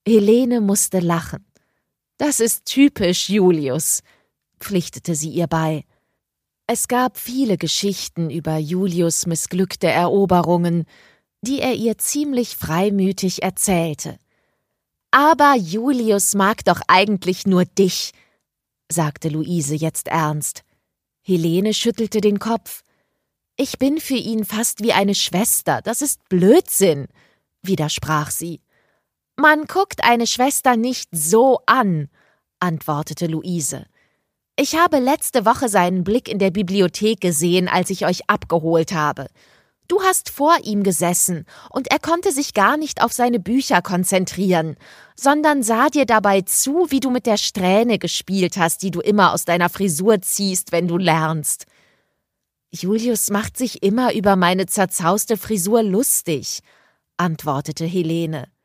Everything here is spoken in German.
Helene musste lachen. »Das ist typisch Julius«, pflichtete sie ihr bei. Es gab viele Geschichten über Julius' missglückte Eroberungen, die er ihr ziemlich freimütig erzählte. »Aber Julius mag doch eigentlich nur dich«, sagte Luise jetzt ernst. Helene schüttelte den Kopf. »Ich bin für ihn fast wie eine Schwester, das ist Blödsinn«, widersprach sie. »Man guckt eine Schwester nicht so an«, antwortete Luise. »Ich habe letzte Woche seinen Blick in der Bibliothek gesehen, als ich euch abgeholt habe. Du hast vor ihm gesessen, und er konnte sich gar nicht auf seine Bücher konzentrieren, sondern sah dir dabei zu, wie du mit der Strähne gespielt hast, die du immer aus deiner Frisur ziehst, wenn du lernst.« »Julius macht sich immer über meine zerzauste Frisur lustig«, antwortete Helene.